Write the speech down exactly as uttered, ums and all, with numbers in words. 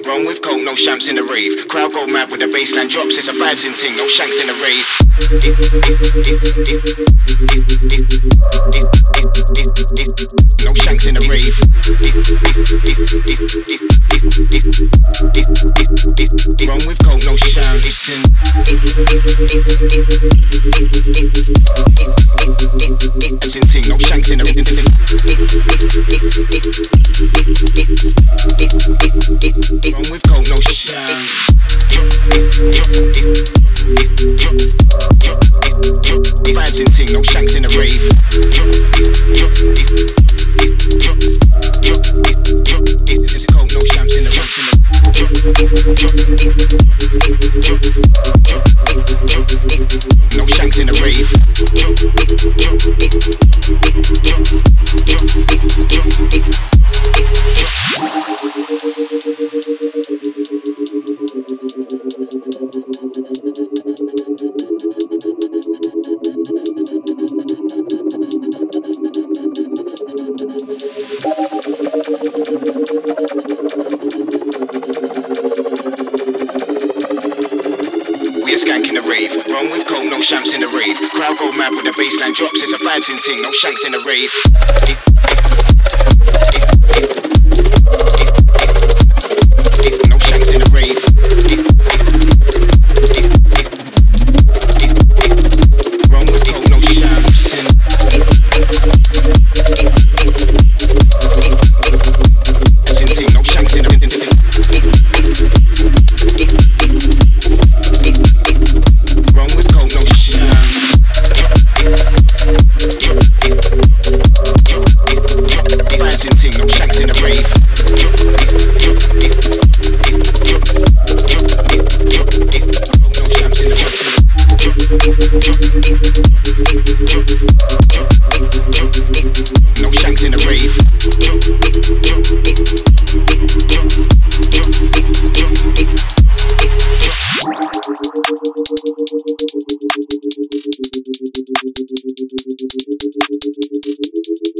Run with coke, no shamps in the rave. Crowd go mad with the bassline drops. It's a vibes in ting, no shanks in the rave. No shanks in the rave. Run with coke, no shanks in. Vibes in ting, no shanks in the rave. Run with coke, no shanks. Vibes in ting, no shanks in the rave. Coke, no shanks in the rave. No shanks in the rave. Run with coke, no shamps in the rave. Crowd go mad with the bassline drops. It's a vibes in ting, no shanks in the rave. No shanks in the rave. Run with coke, no shamps in. Vibes in ting, no shanks in the rave. No shanks in the rave. Thank you.